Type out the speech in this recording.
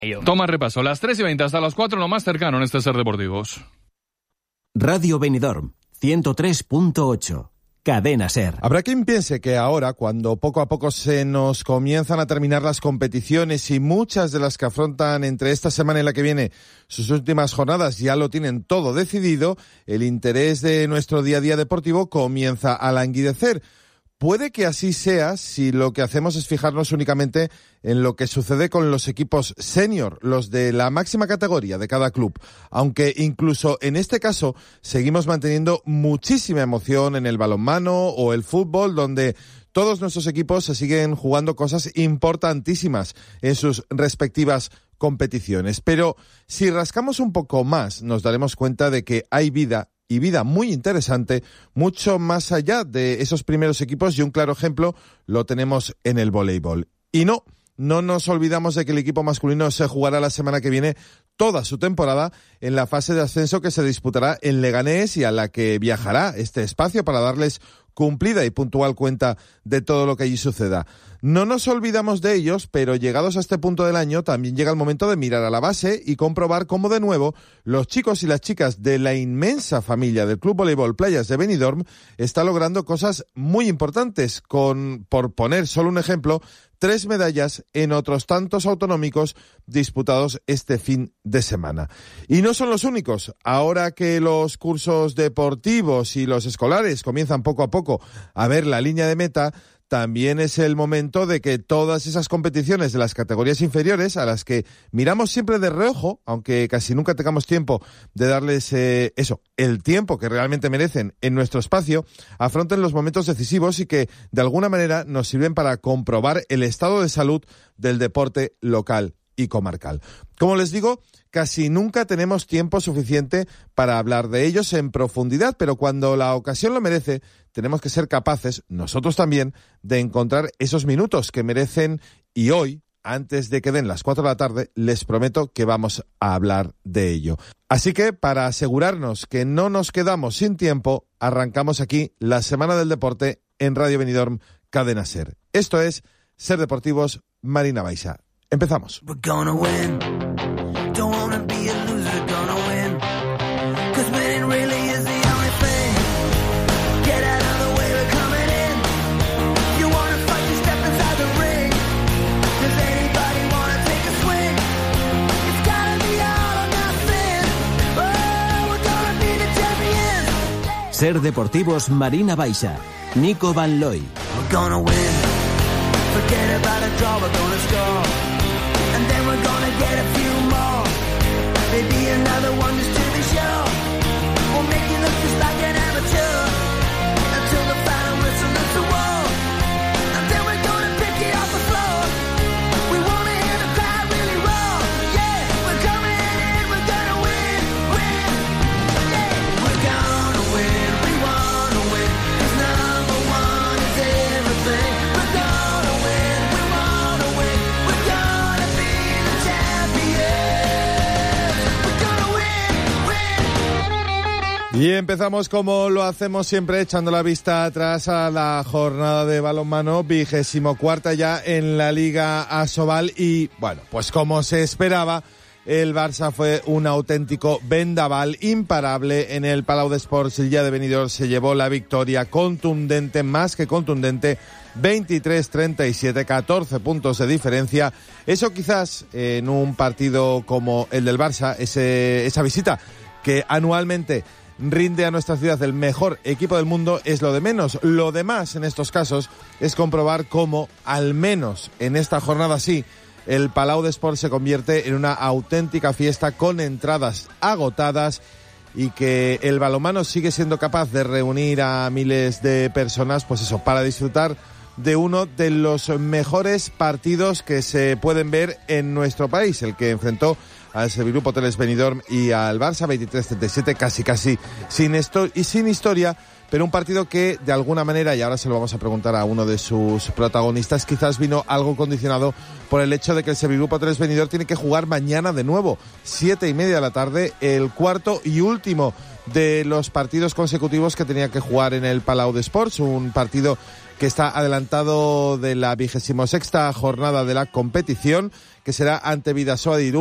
Toma repaso, las 3:20 hasta las 4, lo más cercano en este Ser Deportivos. Radio Benidorm, 103.8. Cadena Ser. Habrá quien piense que ahora, cuando poco a poco se nos comienzan a terminar las competiciones y muchas de las que afrontan entre esta semana y la que viene sus últimas jornadas ya lo tienen todo decidido, el interés de nuestro día a día deportivo comienza a languidecer. Puede que así sea si lo que hacemos es fijarnos únicamente en lo que sucede con los equipos senior, los de la máxima categoría de cada club, aunque incluso en este caso seguimos manteniendo muchísima emoción en el balonmano o el fútbol, donde todos nuestros equipos se siguen jugando cosas importantísimas en sus respectivas competiciones. Pero si rascamos un poco más, nos daremos cuenta de que hay vida, y vida muy interesante, mucho más allá de esos primeros equipos, y un claro ejemplo lo tenemos en el voleibol. Y no nos olvidamos de que el equipo masculino se jugará la semana que viene toda su temporada en la fase de ascenso que se disputará en Leganés y a la que viajará este espacio para darles cumplida y puntual cuenta de todo lo que allí suceda. No nos olvidamos de ellos, pero llegados a este punto del año también llega el momento de mirar a la base y comprobar cómo de nuevo los chicos y las chicas de la inmensa familia del Club Voleibol Playas de Benidorm está logrando cosas muy importantes con, por poner solo un ejemplo, 3 medallas en otros tantos autonómicos disputados este fin de semana. Y no son los únicos. Ahora que los cursos deportivos y los escolares comienzan poco a poco a ver la línea de meta, también es el momento de que todas esas competiciones de las categorías inferiores, a las que miramos siempre de reojo, aunque casi nunca tengamos tiempo de darles el tiempo que realmente merecen en nuestro espacio, afronten los momentos decisivos y que de alguna manera nos sirven para comprobar el estado de salud del deporte local y comarcal. Como les digo, casi nunca tenemos tiempo suficiente para hablar de ellos en profundidad, pero cuando la ocasión lo merece, tenemos que ser capaces, nosotros también, de encontrar esos minutos que merecen, y hoy, antes de que den las 4 de la tarde, les prometo que vamos a hablar de ello. Así que, para asegurarnos que no nos quedamos sin tiempo, arrancamos aquí la Semana del Deporte en Radio Benidorm, Cadena Ser. Esto es Ser Deportivos, Marina Baixa. Empezamos. Ser Deportivos, Marina Baixa, Nico Van Looy. Y empezamos como lo hacemos siempre, echando la vista atrás a la jornada de balonmano, 24ª ya en la Liga Asobal. Y bueno, pues como se esperaba, el Barça fue un auténtico vendaval imparable en el Palau d'Esports. El día de Benidorm se llevó la victoria contundente, más que contundente, 23-37, 14 puntos de diferencia. Eso quizás en un partido como el del Barça, esa visita que anualmente rinde a nuestra ciudad el mejor equipo del mundo, es lo de menos. Lo demás en estos casos es comprobar cómo, al menos en esta jornada sí, el Palau d'Esports se convierte en una auténtica fiesta con entradas agotadas y que el balonmano sigue siendo capaz de reunir a miles de personas, pues eso, para disfrutar de uno de los mejores partidos que se pueden ver en nuestro país, el que enfrentó al Sevilla Hoteles Benidorm y al Barça 23-37, casi sin historia, pero un partido que de alguna manera, y ahora se lo vamos a preguntar a uno de sus protagonistas, quizás vino algo condicionado por el hecho de que el Sevilla Hoteles Benidorm tiene que jugar mañana de nuevo, 7:30 de la tarde, el cuarto y último de los partidos consecutivos que tenía que jugar en el Palau d'Esports, un partido que está adelantado de la 26ª jornada de la competición, que será ante Bidasoa de Irún.